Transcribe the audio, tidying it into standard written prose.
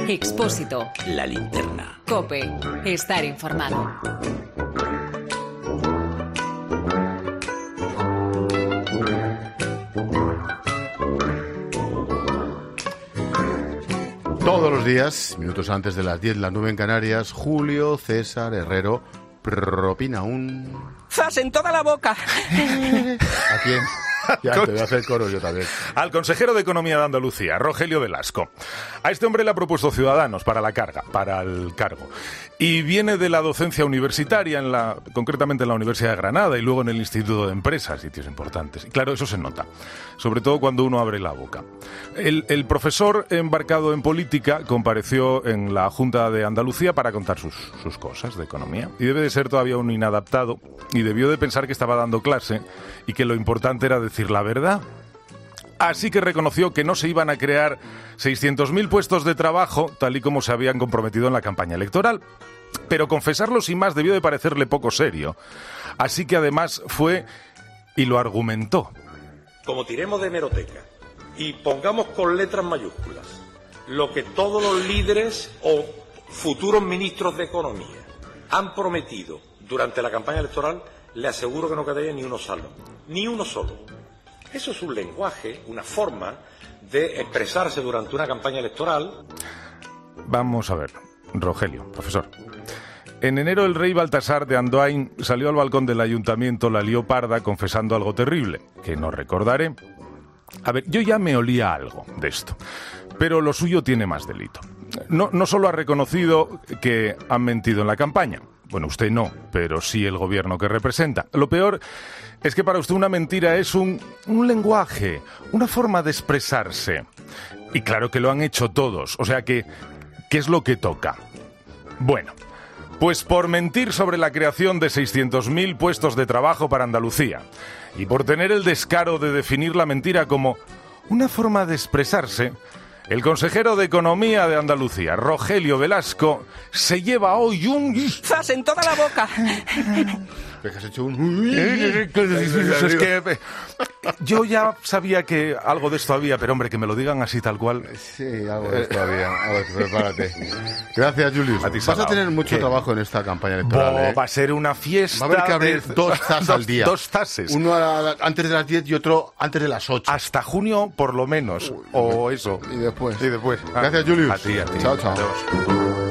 Expósito. La Linterna. COPE. Estar informado. Todos los días, minutos antes de las 10, las 9 en Canarias, Julio César Herrero propina un... ¡Zas en toda la boca! ¿A quién? Ya, te voy a hacer coro yo también. Al consejero de Economía de Andalucía, Rogelio Velasco. A este hombre le ha propuesto Ciudadanos para el cargo. Y viene de la docencia universitaria, concretamente en la Universidad de Granada y luego en el Instituto de Empresas, sitios importantes. Y claro, eso se nota, sobre todo cuando uno abre la boca. El profesor embarcado en política compareció en la Junta de Andalucía para contar sus cosas de economía. Y debe de ser todavía un inadaptado y debió de pensar que estaba dando clase y que lo importante era decir la verdad. Así que reconoció que no se iban a crear 600.000 puestos de trabajo, tal y como se habían comprometido en la campaña electoral. Pero confesarlo sin más debió de parecerle poco serio. Así que además fue y lo argumentó. Como tiremos de hemeroteca y pongamos con letras mayúsculas lo que todos los líderes o futuros ministros de Economía han prometido durante la campaña electoral, le aseguro que no quedaría ni uno solo. Ni uno solo. Eso es un lenguaje, una forma de expresarse durante una campaña electoral. Vamos a ver, Rogelio, profesor. En enero el rey Baltasar de Andoain salió al balcón del ayuntamiento, la lió parda, confesando algo terrible, que no recordaré. A ver, yo ya me olía algo de esto, pero lo suyo tiene más delito. No solo ha reconocido que han mentido en la campaña. Bueno, usted no, pero sí el gobierno que representa. Lo peor es que para usted una mentira es un lenguaje, una forma de expresarse. Y claro que lo han hecho todos, o sea que, ¿qué es lo que toca? Bueno, pues por mentir sobre la creación de 600.000 puestos de trabajo para Andalucía y por tener el descaro de definir la mentira como una forma de expresarse, el consejero de Economía de Andalucía, Rogelio Velasco, se lleva hoy un... ¡Zas en toda la boca! ¿Has hecho un... Es que yo ya sabía que algo de esto había, pero hombre, que me lo digan así tal cual. Sí, algo de esto había. Prepárate. Gracias, Julius. Vas a tener mucho trabajo en esta campaña electoral. Va a ser una fiesta. Va a haber que abrir dos zas al día. Dos tases. Uno antes de las 10 y otro antes de las 8. Hasta junio, por lo menos. O eso. Y después. Gracias, Julius. A ti. Chao, chao. Adiós.